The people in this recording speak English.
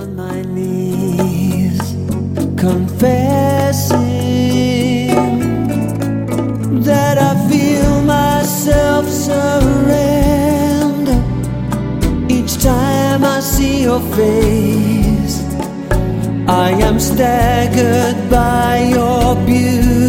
on my knees, confessing that I feel myself surrender each time I see your face. I am staggered by your beauty.